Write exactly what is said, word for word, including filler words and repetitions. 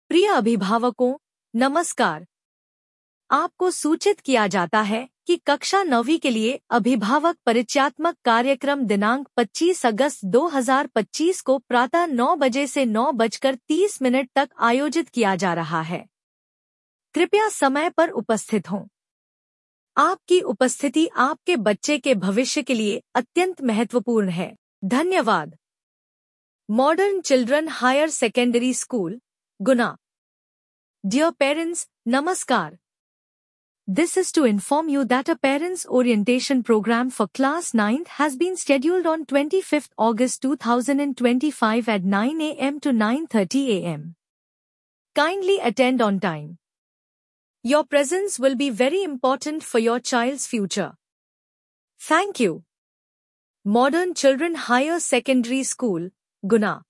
प्रिय अभिभावकों, नमस्कार। आपको सूचित किया जाता है कि कक्षा नौवीं के लिए अभिभावक परिचयात्मक कार्यक्रम दिनांक पच्चीस अगस्त दो हज़ार पच्चीस को प्रातः नौ बजे से नौ बजकर तीस मिनट तक आयोजित किया जा रहा है। कृपया समय पर उपस्थित हों। आपकी उपस्थिति आपके बच्चे के भविष्य के लिए अत्यंत महत्वपूर्ण है। धन्यवाद। Modern children higher secondary school, Guna. Dear parents, Namaskar. This is to inform you that a parents' orientation program for class ninth has been scheduled on twenty-fifth August two thousand twenty-five at nine a m to nine thirty a m Kindly attend on time. Your presence will be very important for your child's future. Thank you. Modern Children Higher Secondary School, Guna.